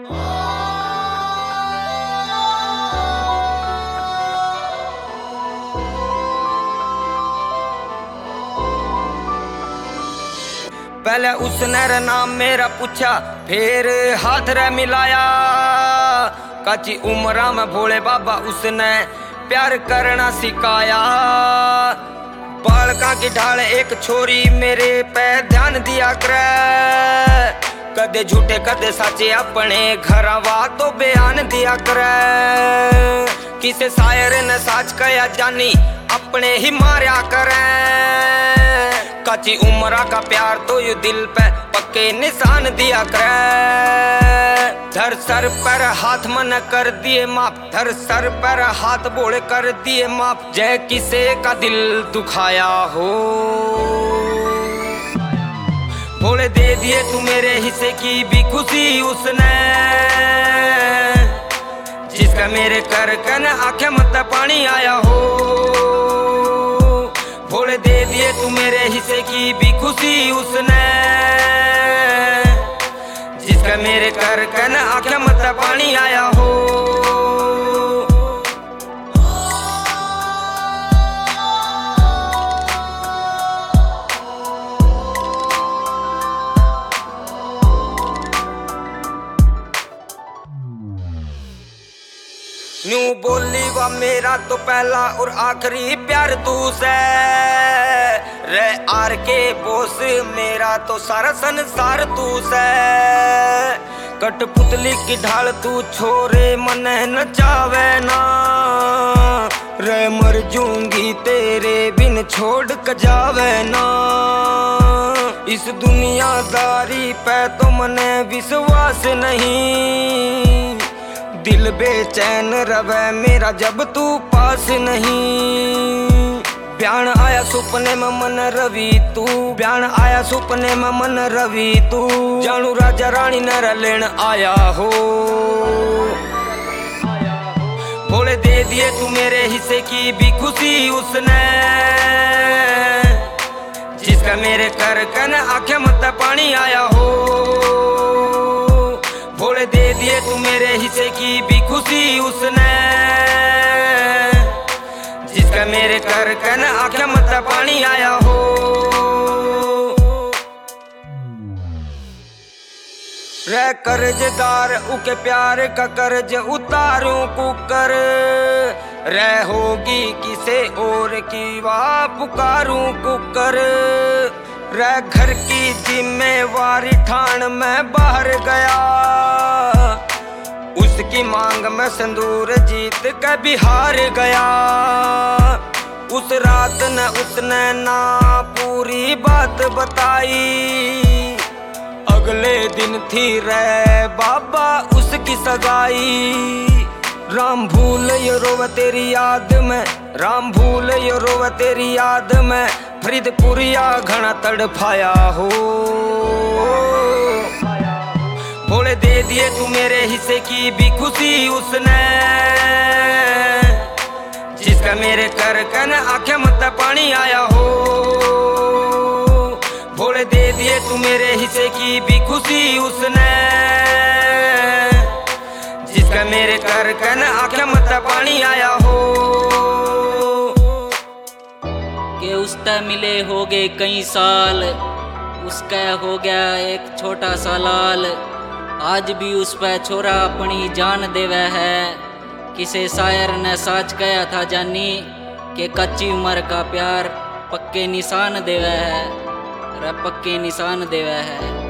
पहले उसने रे नाम मेरा पूछा, फिर हाथ रे मिलाया। काची उम्रा में भोले बाबा उसने प्यार करना सिखाया। बालका की ढाल एक छोरी मेरे पे ध्यान दिया करे। कदे झूठे कदे साचे अपने घर तो बयान दिया करे। किसे शायर ने साच कया जानी अपने ही मारा करे। काची उम्रा का प्यार तो यू दिल पे पक्के निशान दिया करे। धर सर पर हाथ मन कर दिए माफ, धर सर पर हाथ बोले कर दिए माफ। जय किसे का दिल दुखाया हो, बोले दे दिए तू मेरे हिस्से की भी खुशी उसने। जिसका मेरे कर कन आंखें मत पानी आया हो, भोले दे दिए तू मेरे हिस्से की भी खुशी उसने। जिसका मेरे कर कन आंखें मत पानी आया हो। न्यू बोली वा मेरा तो पहला और आखिरी प्यार तू से रे। आर के बोस मेरा तो सारा संसार तू से। कठपुतली की ढाल तू छोरे मन नचावे ना रे। मर जूंगी तेरे बिन छोड़ क जावे ना। इस दुनियादारी पे तो मने विश्वास नहीं। दिल बेचैन रवे मेरा जब तू पास नहीं। ब्यान आया सुपने में मन रवि तू, ब्यान आया सुपने में मन रवि तू। जानू राजा रानी नर लेन आया हो, भोले दे दिए तू मेरे हिस्से की भी खुशी उसने। जिसका मेरे कर कन आंखें मत पानी आया हो, भोले दे दिए तू मेरे हिस्से की भी खुशी उसने। जिसका मेरे कर कन आंखें मत पानी आया हो। रे कर्जदार उके प्यार का कर्ज उतारूं कुकर। रे होगी किसे और की वाह पुकारूं कुकर। रे घर की जिम्मेवारी ठान में बाहर गया। उसकी मांग में संदूर जीत के बिहार गया। उस रात न उसने ना पूरी बात बताई। अगले दिन थी रे बाबा उसकी सगाई। राम भूल यो रोव तेरी याद में, राम भूल यो रोव तेरी याद में। फरीदपुरिया घना तड़फाया हो, भोले दे दिए तू मेरे हिस्से की भी खुशी उसने। जिसका मेरे कर कन आंखें मत पानी आया हो, भोले दे दिए तू मेरे हिस्से की भी खुशी उसने। जिसका मेरे कर कन आंखें मत पानी आया हो। के उससे मिले हो गए कई साल, उसका हो गया एक छोटा सा लाल। आज भी उस पे छोरा अपनी जान देवे है। किसे शायर ने साच कहा था जानी के कच्ची उम्र का प्यार पक्के निशान देवे है, रे पक्के निशान देवे है।